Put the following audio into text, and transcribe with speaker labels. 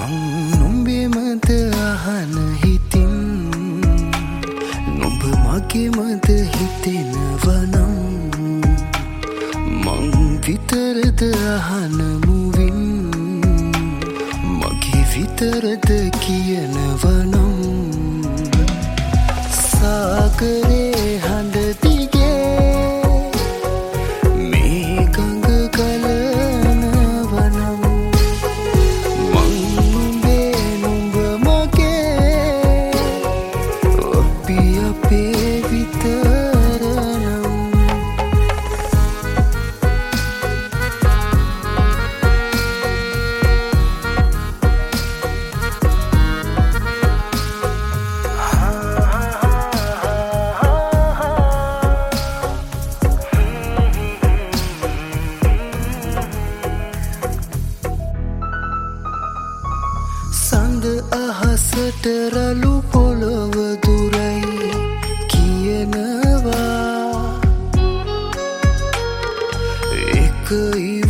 Speaker 1: මං නුඹෙමද අහන හිතින් නුඹ මගෙමද හිතෙනවනම් මං විතරද අහන මුවින් මගේ විතරද කියනවනම් සාගරේ හඬ දිගේ මේ ගඟ ගලනවනම් මං නුඹේ නුඹ මගේ අපි අපේ විතරනම් සඳ අහසට රළු පොළොව දුරයි කියනවා එක